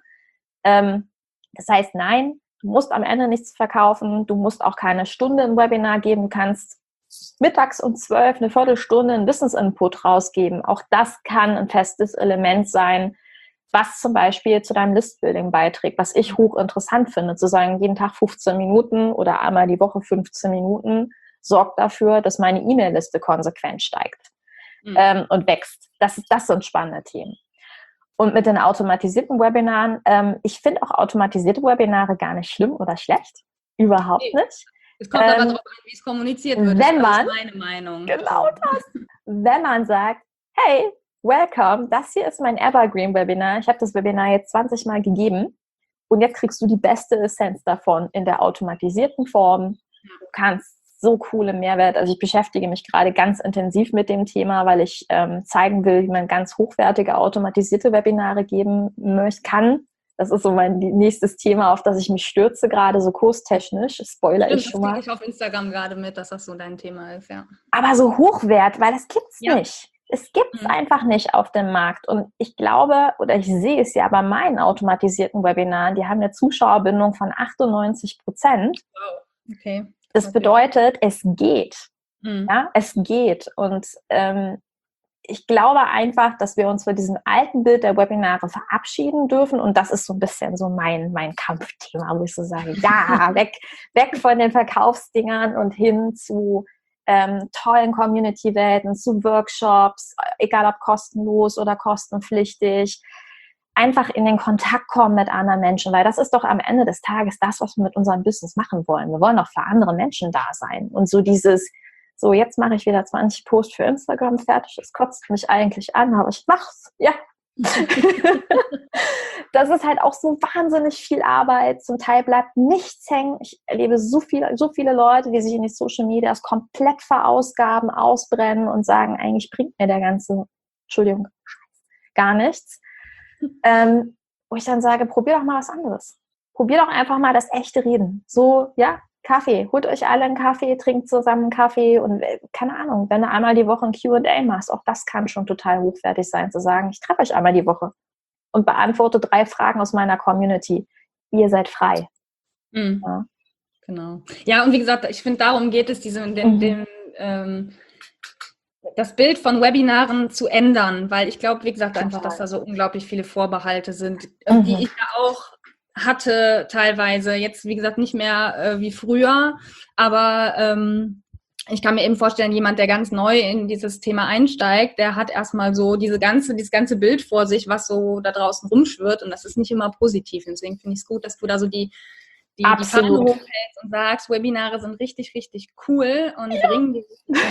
Das heißt, nein, du musst am Ende nichts verkaufen, du musst auch keine Stunde im Webinar geben, du kannst mittags um 12 eine Viertelstunde einen Business-Input rausgeben. Auch das kann ein festes Element sein, was zum Beispiel zu deinem Listbuilding beiträgt, was ich hochinteressant finde, zu sagen, jeden Tag 15 Minuten oder einmal die Woche 15 Minuten sorgt dafür, dass meine E-Mail-Liste konsequent steigt. Und wächst. Das sind spannende Themen. Und mit den automatisierten Webinaren, ich finde auch automatisierte Webinare gar nicht schlimm oder schlecht. Überhaupt nicht. Es kommt aber darauf an, wie es kommuniziert wird. Das ist meine Meinung. Genau das. Wenn man sagt, hey, welcome, das hier ist mein Evergreen-Webinar. Ich habe das Webinar jetzt 20 Mal gegeben und jetzt kriegst du die beste Essenz davon in der automatisierten Form. Du kannst so coole Mehrwert. Also ich beschäftige mich gerade ganz intensiv mit dem Thema, weil ich zeigen will, wie man ganz hochwertige automatisierte Webinare geben kann. Das ist so mein nächstes Thema, auf das ich mich stürze, gerade so kurstechnisch. Spoiler ich schon mal. Das kriege ich auf Instagram gerade mit, dass das so dein Thema ist, ja. Aber so Hochwert, weil das gibt's nicht. Es gibt's einfach nicht auf dem Markt. Und ich glaube, oder ich sehe es ja bei meinen automatisierten Webinaren, die haben eine Zuschauerbindung von 98%. Wow, okay. Das bedeutet, es geht. Ja, es geht. Und ich glaube einfach, dass wir uns von diesem alten Bild der Webinare verabschieden dürfen. Und das ist so ein bisschen so mein Kampfthema, wo ich so sage, ja, weg von den Verkaufsdingern und hin zu tollen Community-Welten, zu Workshops, egal ob kostenlos oder kostenpflichtig. Einfach in den Kontakt kommen mit anderen Menschen, weil das ist doch am Ende des Tages das, was wir mit unserem Business machen wollen. Wir wollen doch für andere Menschen da sein. Und so dieses, so jetzt mache ich wieder 20 Posts für Instagram fertig, das kotzt mich eigentlich an, aber ich mach's, ja. Das ist halt auch so wahnsinnig viel Arbeit. Zum Teil bleibt nichts hängen. Ich erlebe so viele Leute, die sich in die Social Medias komplett verausgaben, ausbrennen und sagen, eigentlich bringt mir der ganze, Entschuldigung, gar nichts. Wo ich dann sage, probier doch mal was anderes. Probier doch einfach mal das echte Reden. So, ja, Kaffee. Holt euch alle einen Kaffee, trinkt zusammen einen Kaffee und keine Ahnung, wenn du einmal die Woche ein Q&A machst, auch das kann schon total hochwertig sein, zu sagen, ich treffe euch einmal die Woche und beantworte 3 Fragen aus meiner Community. Ihr seid frei. Mhm. Ja. Genau. Ja, und wie gesagt, ich finde, darum geht es, das Bild von Webinaren zu ändern, weil ich glaube, wie gesagt, einfach, dass da so unglaublich viele Vorbehalte sind, die ich ja auch hatte teilweise, jetzt wie gesagt nicht mehr wie früher, aber ich kann mir eben vorstellen, jemand, der ganz neu in dieses Thema einsteigt, der hat erstmal so dieses ganze Bild vor sich, was so da draußen rumschwirrt, und das ist nicht immer positiv. Deswegen finde ich es gut, dass du da so die Fahne hochhältst und sagst, Webinare sind richtig, richtig cool und bringen die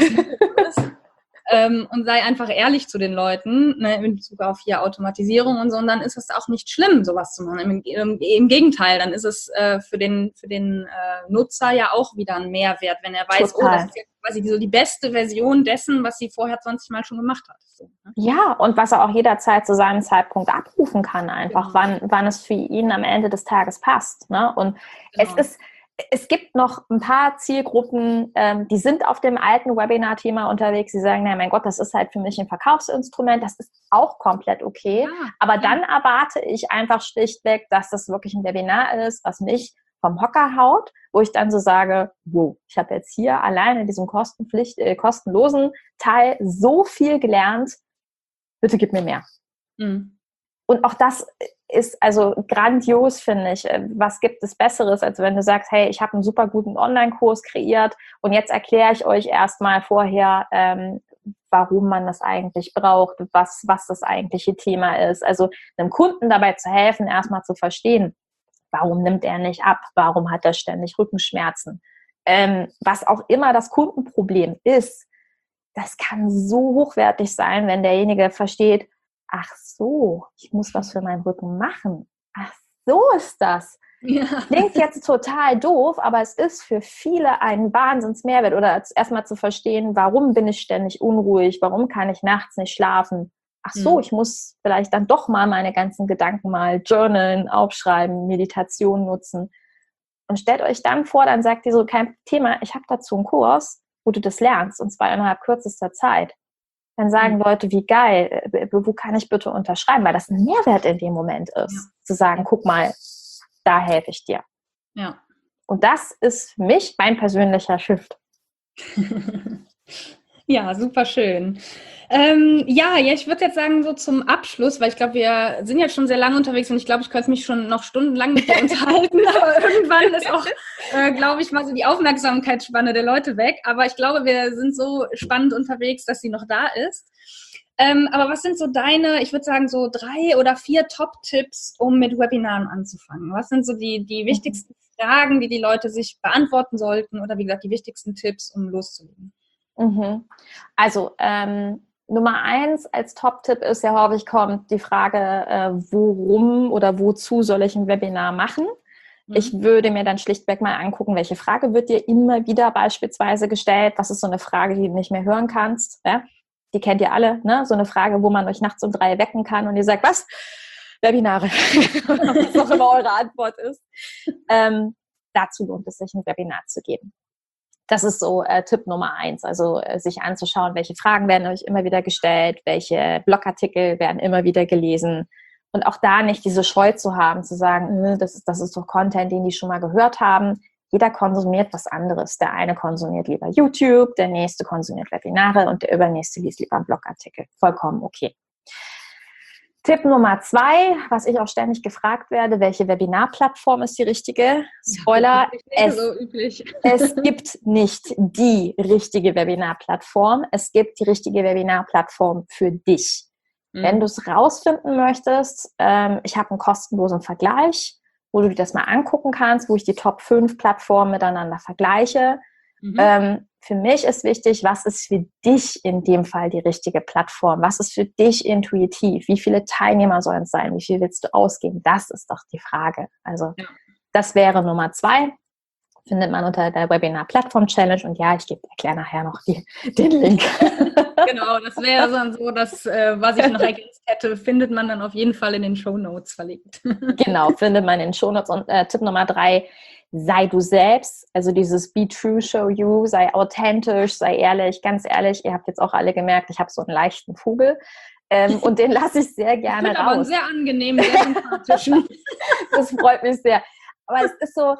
und sei einfach ehrlich zu den Leuten, ne, in Bezug auf hier Automatisierung und so, und dann ist es auch nicht schlimm, sowas zu machen. Im Gegenteil, dann ist es für den Nutzer ja auch wieder ein Mehrwert, wenn er weiß, Total. Oh, das ist jetzt quasi so die beste Version dessen, was sie vorher 20 Mal schon gemacht hat. So, ne? Ja, und was er auch jederzeit zu seinem Zeitpunkt abrufen kann, einfach, wann es für ihn am Ende des Tages passt. Ne? Und es gibt noch ein paar Zielgruppen, die sind auf dem alten Webinar-Thema unterwegs, die sagen, na mein Gott, das ist halt für mich ein Verkaufsinstrument, das ist auch komplett okay, aber dann erwarte ich einfach schlichtweg, dass das wirklich ein Webinar ist, was mich vom Hocker haut, wo ich dann so sage, wow, ich habe jetzt hier allein in diesem kostenlosen Teil so viel gelernt, bitte gib mir mehr. Mhm. Und auch das ist also grandios, finde ich. Was gibt es Besseres, als wenn du sagst, hey, ich habe einen super guten Online-Kurs kreiert und jetzt erkläre ich euch erstmal vorher, warum man das eigentlich braucht, was das eigentliche Thema ist. Also einem Kunden dabei zu helfen, erstmal zu verstehen, warum nimmt er nicht ab, warum hat er ständig Rückenschmerzen. Was auch immer das Kundenproblem ist, das kann so hochwertig sein, wenn derjenige versteht, ach so, ich muss was für meinen Rücken machen. Ach, so ist das. Ja. Klingt jetzt total doof, aber es ist für viele ein Wahnsinnsmehrwert. Oder erstmal zu verstehen, warum bin ich ständig unruhig, warum kann ich nachts nicht schlafen. Ach so, ich muss vielleicht dann doch mal meine ganzen Gedanken mal journalen, aufschreiben, Meditation nutzen. Und stellt euch dann vor, dann sagt ihr so, kein Thema, ich habe dazu einen Kurs, wo du das lernst, und zwar innerhalb kürzester Zeit. Dann sagen Leute, wie geil, wo kann ich bitte unterschreiben? Weil das ein Mehrwert in dem Moment ist, zu sagen, guck mal, da helfe ich dir. Ja. Und das ist für mich mein persönlicher Shift. Ja, super schön. Ich würde jetzt sagen, so zum Abschluss, weil ich glaube, wir sind jetzt schon sehr lange unterwegs und ich glaube, ich könnte mich schon noch stundenlang mit dir unterhalten, aber irgendwann ist auch, glaube ich, mal so die Aufmerksamkeitsspanne der Leute weg. Aber ich glaube, wir sind so spannend unterwegs, dass sie noch da ist. Aber was sind so deine, ich würde sagen, so 3 oder 4 Top-Tipps, um mit Webinaren anzufangen? Was sind so die wichtigsten Fragen, die Leute sich beantworten sollten, oder wie gesagt, die wichtigsten Tipps, um loszulegen? Also Nummer 1 als Top-Tipp ist ja häufig kommt die Frage, worum oder wozu soll ich ein Webinar machen? Ich würde mir dann schlichtweg mal angucken, welche Frage wird dir immer wieder beispielsweise gestellt. Was ist so eine Frage, die du nicht mehr hören kannst? Ja? Die kennt ihr alle, ne? So eine Frage, wo man euch nachts um 3 wecken kann und ihr sagt, was? Webinare. Was auch immer eure Antwort ist. Dazu lohnt es sich, ein Webinar zu geben. Das ist so Tipp Nummer 1, also sich anzuschauen, welche Fragen werden euch immer wieder gestellt, welche Blogartikel werden immer wieder gelesen, und auch da nicht diese Scheu zu haben, zu sagen, das ist doch Content, den die schon mal gehört haben. jeder konsumiert was anderes. Der eine konsumiert lieber YouTube, der nächste konsumiert Webinare und der übernächste liest lieber einen Blogartikel. Vollkommen okay. Tipp Nummer 2, was ich auch ständig gefragt werde, welche Webinarplattform ist die richtige? Spoiler, es gibt nicht die richtige Webinarplattform. Es gibt die richtige Webinarplattform für dich. Wenn du es rausfinden möchtest, ich habe einen kostenlosen Vergleich, wo du dir das mal angucken kannst, wo ich die Top 5 Plattformen miteinander vergleiche. Für mich ist wichtig, was ist für dich in dem Fall die richtige Plattform? Was ist für dich intuitiv? Wie viele Teilnehmer sollen es sein? Wie viel willst du ausgeben? Das ist doch die Frage. Also das wäre Nummer 2. Findet man unter der Webinar-Plattform-Challenge. Und ja, ich erkläre nachher noch den Link. Genau, das wäre dann so, das, was ich noch ergänzt hätte, findet man dann auf jeden Fall in den Shownotes verlinkt. Genau, findet man in den Shownotes. Und Tipp Nummer 3, sei du selbst, also dieses Be True, Show You, sei authentisch, sei ehrlich, ganz ehrlich, ihr habt jetzt auch alle gemerkt, ich habe so einen leichten Vogel und den lasse ich sehr gerne raus. Aber sehr angenehm, sehr sympathisch. Das freut mich sehr. Aber es ist so,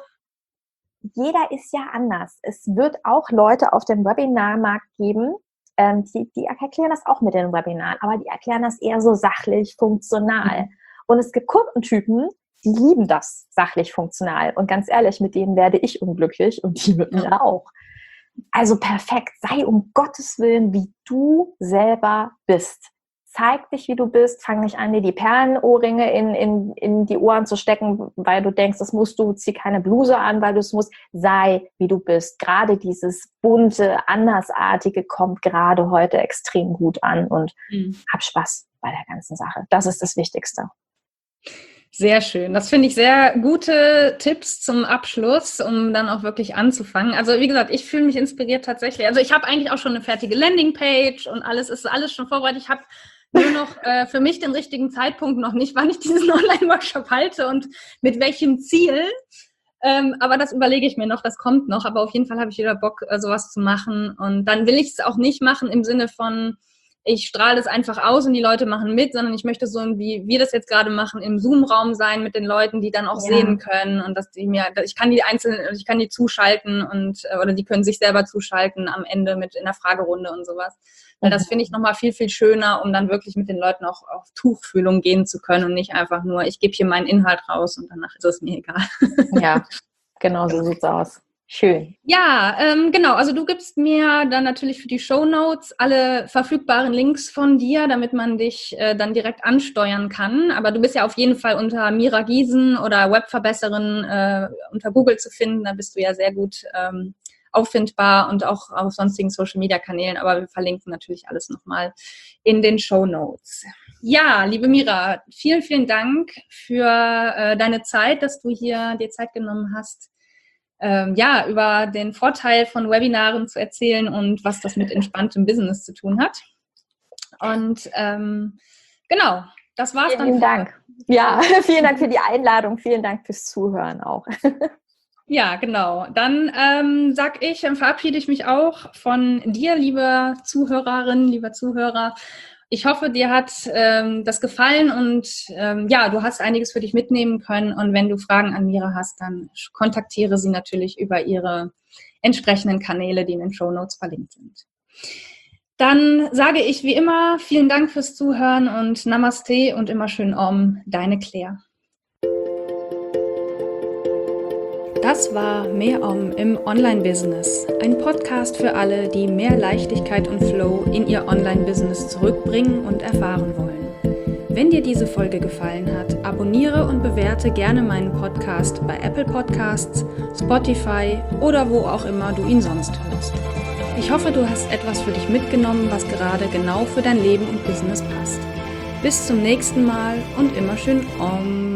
jeder ist ja anders. Es wird auch Leute auf dem Webinarmarkt geben, die erklären das auch mit den Webinaren, aber die erklären das eher so sachlich, funktional. Und es gibt Kundentypen, die lieben das sachlich funktional. Und ganz ehrlich, mit denen werde ich unglücklich und die mit mir auch. Also perfekt, sei um Gottes Willen, wie du selber bist. Zeig dich, wie du bist. Fang nicht an, dir die Perlenohrringe in die Ohren zu stecken, weil du denkst, das musst du. Zieh keine Bluse an, weil du es musst. Sei, wie du bist. Gerade dieses bunte, andersartige kommt gerade heute extrem gut an und hab Spaß bei der ganzen Sache. Das ist das Wichtigste. Sehr schön. Das finde ich sehr gute Tipps zum Abschluss, um dann auch wirklich anzufangen. Also wie gesagt, ich fühle mich inspiriert tatsächlich. Also ich habe eigentlich auch schon eine fertige Landingpage und alles ist alles schon vorbereitet. Ich habe nur noch für mich den richtigen Zeitpunkt noch nicht, wann ich diesen Online-Workshop halte und mit welchem Ziel. Aber das überlege ich mir noch, das kommt noch. Aber auf jeden Fall habe ich wieder Bock, sowas zu machen. Und dann will ich es auch nicht machen im Sinne von, ich strahle das einfach aus und die Leute machen mit, sondern ich möchte so, wie wir das jetzt gerade machen, im Zoom-Raum sein mit den Leuten, die dann auch sehen können und dass die mir, ich kann die zuschalten und oder die können sich selber zuschalten am Ende in der Fragerunde und sowas. Weil das finde ich nochmal viel, viel schöner, um dann wirklich mit den Leuten auch auf Tuchfühlung gehen zu können und nicht einfach nur, ich gebe hier meinen Inhalt raus und danach ist es mir egal. Ja, genau so sieht's aus. Schön. Ja, genau. Also du gibst mir dann natürlich für die Shownotes alle verfügbaren Links von dir, damit man dich dann direkt ansteuern kann. Aber du bist ja auf jeden Fall unter Mira Giesen oder Webverbesserin unter Google zu finden. Da bist du ja sehr gut auffindbar und auch auf sonstigen Social-Media-Kanälen. Aber wir verlinken natürlich alles nochmal in den Shownotes. Ja, liebe Mira, vielen, vielen Dank für deine Zeit, dass du hier dir Zeit genommen hast, über den Vorteil von Webinaren zu erzählen und was das mit entspanntem Business zu tun hat. Und genau, das war's dann. Vielen Dank. Ja, vielen Dank für die Einladung. Vielen Dank fürs Zuhören auch. Ja, genau. Dann verabschiede ich mich auch von dir, liebe Zuhörerin, lieber Zuhörer. Ich hoffe, dir hat das gefallen und du hast einiges für dich mitnehmen können. Und wenn du Fragen an Mira hast, dann kontaktiere sie natürlich über ihre entsprechenden Kanäle, die in den Shownotes verlinkt sind. Dann sage ich wie immer vielen Dank fürs Zuhören und Namaste und immer schön Om, deine Claire. Das war Mehr Om im Online-Business, ein Podcast für alle, die mehr Leichtigkeit und Flow in ihr Online-Business zurückbringen und erfahren wollen. Wenn dir diese Folge gefallen hat, abonniere und bewerte gerne meinen Podcast bei Apple Podcasts, Spotify oder wo auch immer du ihn sonst hörst. Ich hoffe, du hast etwas für dich mitgenommen, was gerade genau für dein Leben und Business passt. Bis zum nächsten Mal und immer schön Om.